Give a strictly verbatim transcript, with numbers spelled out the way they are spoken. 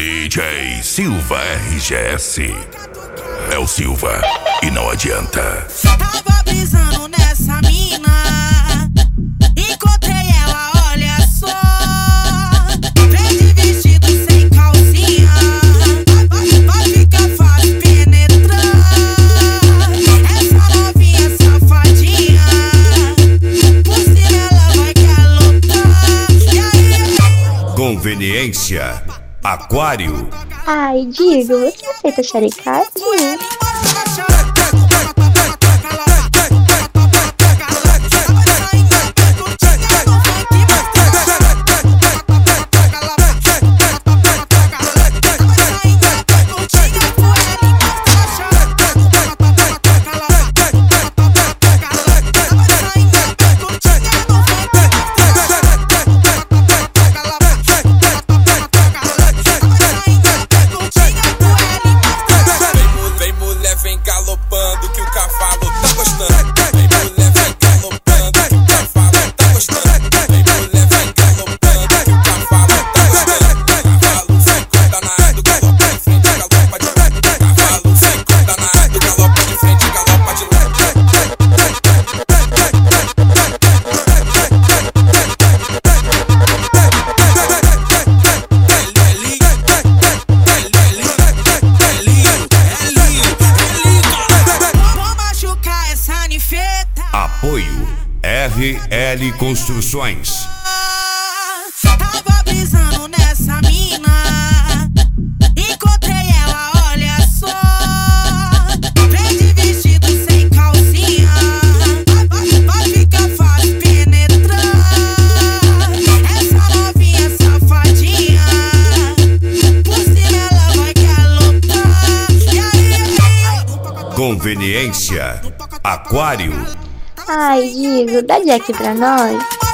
D J Silva R G S. É o Silva e não adianta. Tava brisando nessa mina, encontrei ela, olha só. Vem de vestido sem calcinha, vai ficar fácil penetrar. Essa novinha safadinha, por cima ela vai galotar. E aí? Conveniência Aquário. Ai, Digo, você aceita xericate? Vem galopando que o cavalo tá gostando. Vem mulher, vem galopando que o cavalo tá gostando. Vem mulher, vem galopando que o cavalo tá gostando. Cavalo fica danado, galopa de frente, galopa de lado. Cavalo fica danado, galopa de frente, galopa de lado. Apoio R L Construções. Tava brisando nessa mina, encontrei ela, olha só. Vem de vestido sem calcinha, vai ficar fácil penetrar. Essa novinha safadinha, por cima ela vai galotar. E aí? Conveniência Aquário. Ai, Digo, dá Jack pra nós.